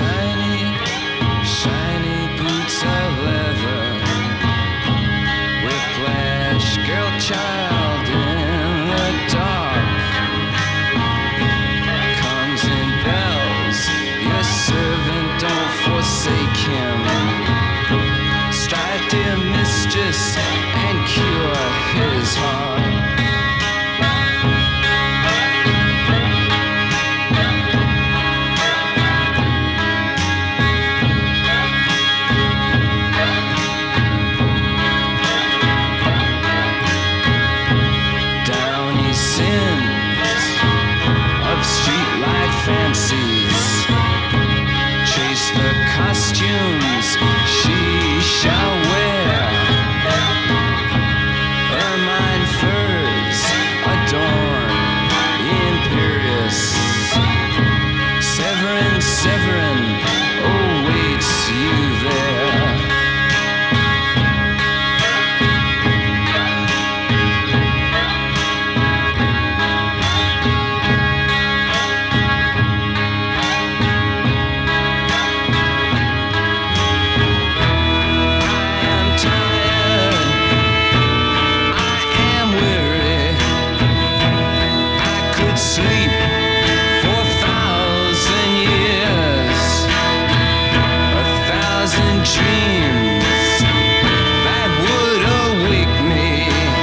shiny, shiny boots of leather. Whiplash, girl child in the dark. Comes in bells, your servant, don't forsake him. Strike, dear mistress, and cure his heart. Fancies, chase the costumes she shall wear. Ermine furs adorn the imperious. Severin, Severin awaits you there. Sleep for 1,000 years, 1,000 dreams that would awake me.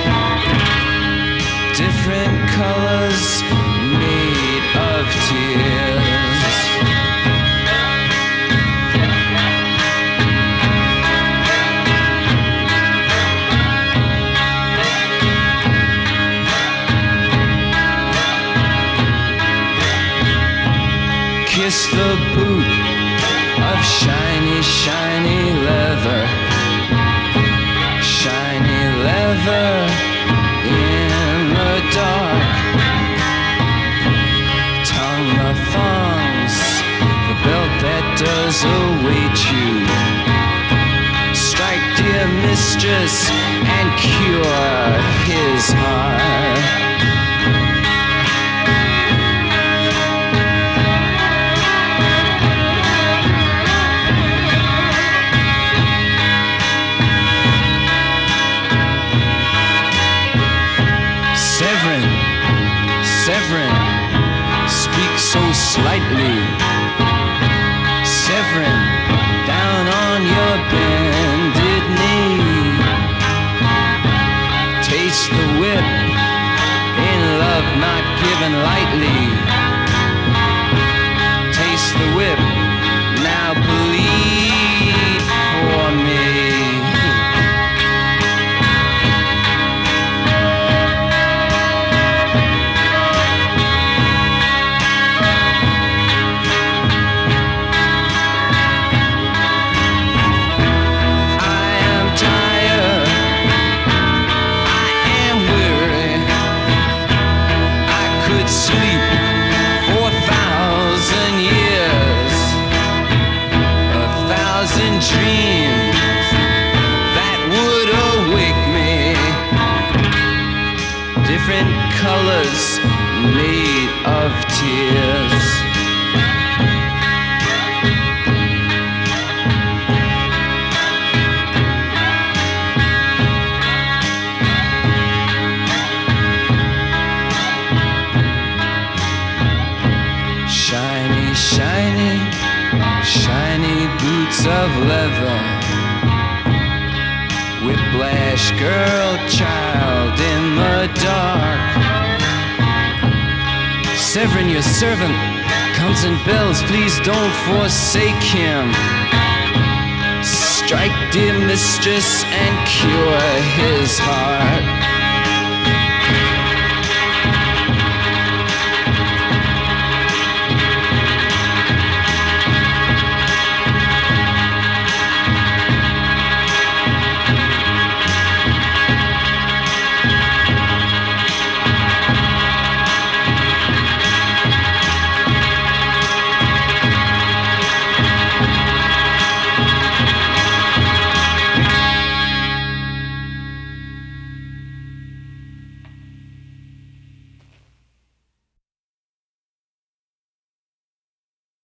Different colors made of tears. Kiss the boot of shiny, shiny leather. Shiny leather in the dark. Tongue the thongs, the belt that does await you. Strike, dear mistress, and cure his heart. Severin, speak so slightly. Severin, down on your bended knee. Taste the whip, in love not given lightly. Taste the whip, now bleed for me. Sleep for 1,000 years, 1,000 dreams that would awake me. Different colors made of tears. Shiny, shiny, shiny boots of leather. Whiplash, girl, child in the dark. Severin, your servant, comes in bells, please don't forsake him. Strike, dear mistress, and cure his heart.